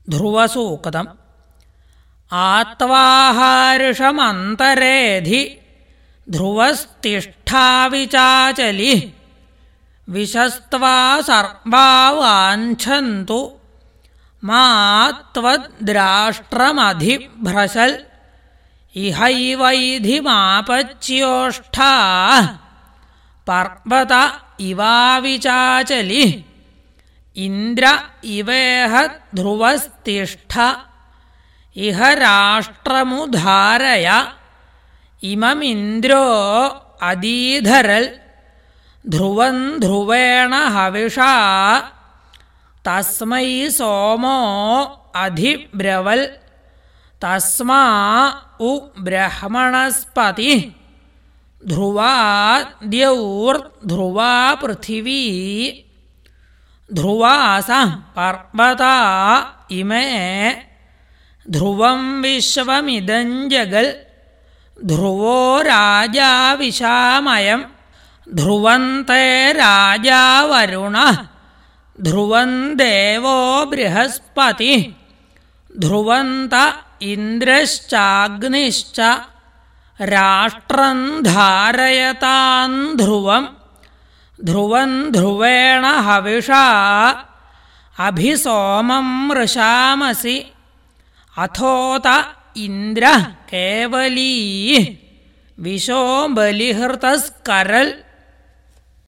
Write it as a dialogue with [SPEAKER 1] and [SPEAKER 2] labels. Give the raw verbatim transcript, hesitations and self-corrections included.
[SPEAKER 1] ध्रुवसूक्तम् आत्वाहार्षमन्तरेधि ध्रुवस्तिष्ठाविचाचलिः विशस्त्वा सर्वा वाञ्छन्तु मा त्वद्राष्ट्रमधिभ्रशल् इहैवैधिमापच्योष्ठाः पर्वत इवाविचाचलिः इन्द्र इवेह ध्रुवस्तिष्ठ इह राष्ट्रमुधारय इममिन्द्रो अदीधरल् ध्रुवं ध्रुवेण हविषा तस्मै सोमो अधिब्रवल् तस्मा उ ब्रह्मणस्पतिः ध्रुवा द्यौर्ध्रुवा पृथिवी ध्रुवासः पर्वता इमे ध्रुवं विश्वमिदं जगल् ध्रुवो राजा विशामयम् ध्रुवन्ते राजा वरुणः ध्रुवं देवो बृहस्पतिः ध्रुवन्त इन्द्रश्चाग्निश्च राष्ट्रं धारयतां ध्रुवम् ध्रुवं ध्रुवेण हविषा अभिसोमं मृषामसि अथोत इन्द्रः केवली विशो बलिहृतस्करल्